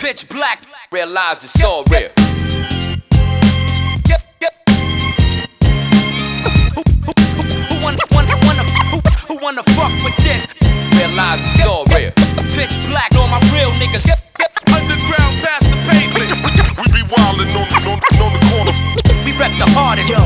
Pitch black, realize it's all real. Who wanna fuck with this? Realize it's all real. Pitch black, all my real niggas. Underground past the pavement. We be wildin' on the corner. We rep the hardest. Yo,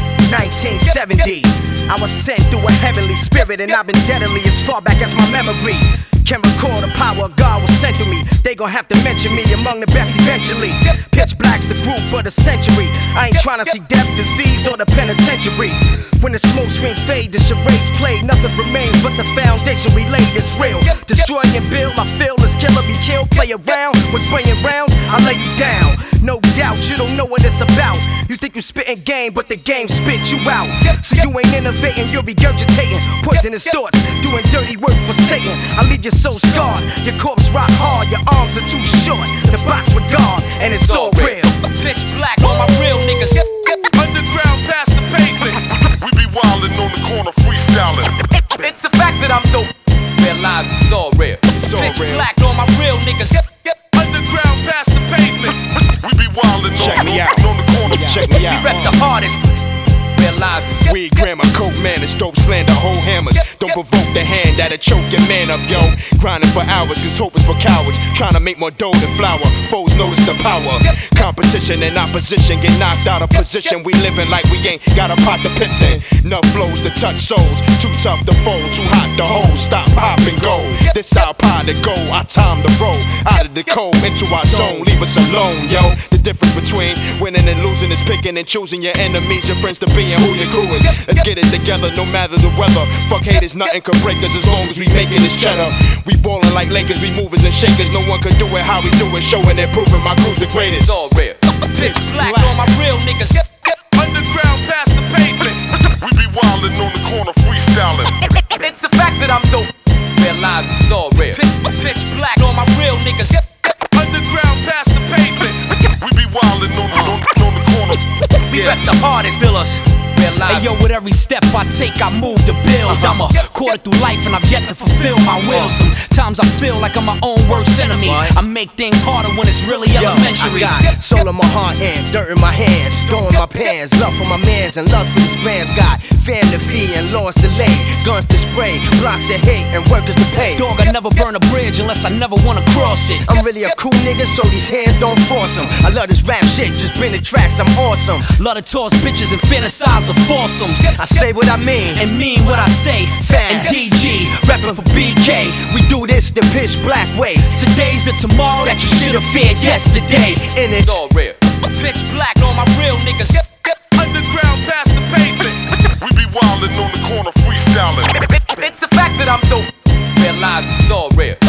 1970. I was sent through a heavenly spirit, and I've been deadly as far back as my memory can recall. The power of God was sent to me. They gon' have to mention me among the best eventually. Pitch black's the group of the century. I ain't tryna see death, disease, or the penitentiary. When the smoke screens fade, the charades play. Nothing remains but the foundation we laid is real. Destroy and build, my feel is killer be killed. Play around with spraying rounds, I lay you down. No doubt, you don't know what it's about. You think you spitting game, but the game spit you out. So you ain't innovating, you're regurgitating poisonous thoughts, doing dirty work for Satan. I leave your soul scarred, your corpse rock hard, your arms are too short. The box with God, and it's all real. Pitch black, all my real niggas. Underground past the pavement. We be wildin' on the corner, freestyling. It's the fact that I'm dope. Realize it's all real. It's all Pitch real. black, all my real niggas. Underground past the pavement. We be wildin' Check me out. on the corner. Check me We out. rep the hardest. Realize it's Weed, grammar, coke, man, it's dope slander, whole hammers. Don't provoke the hand that'll choke your man up, yo. Grinding for hours, his hope is for cowards. Trying to make more dough than flour. Foes notice the power. Competition and opposition get knocked out of position. We living like we ain't got a pot to piss in. Enough flows to touch souls. Too tough to fold, too hot to hold. Stop, pop, and go. This our pot to go. Our time to roll. Out of the cold, into our zone. Leave us alone, yo. The difference between winning and losing is picking and choosing your enemies, your friends to be and who your crew is. Let's get it together no matter the weather. Fuck haters, nothing can break us as long as we making this cheddar. We ballin' like Lakers, we movers and shakers. No one can do it how we do it, showing and proving my crew's the greatest. it's all real. Pitch black, all my real niggas. Underground past the pavement. We be wildin' on the corner, freestyling. It's the fact that I'm dope. Realize it's all real. Pitch black, all my real niggas. Underground past the pavement. We be wildin' on the corner. We rep the hardest billers. Hey yo, with every step I take, I move to build. I'm a quarter through life and I've yet to fulfill my will. Sometimes I feel like I'm my own worst enemy. I make things harder when it's really elementary. I got soul in my heart and dirt in my hands, throwing my pants, love for my mans and love for these grands. Got fan to feed and laws to lay, guns to spray, blocks to hate and workers to pay. Dog, I never burn a bridge unless I never wanna cross it. I'm really a cool nigga, so these hands don't force them. I love this rap shit, just bring the tracks, I'm awesome. Love to toss bitches and fantasize of foursomes. I say what I mean And mean what I say. Fast. And DG, rapping for BK. We do this the pitch black way. Today's the tomorrow that you should've feared yesterday. And it's it's all real. Pitch black, all my real niggas. Underground past the pavement. We be wildin' on the corner, freestyling. It's the fact that I'm dope. Realize it's all real.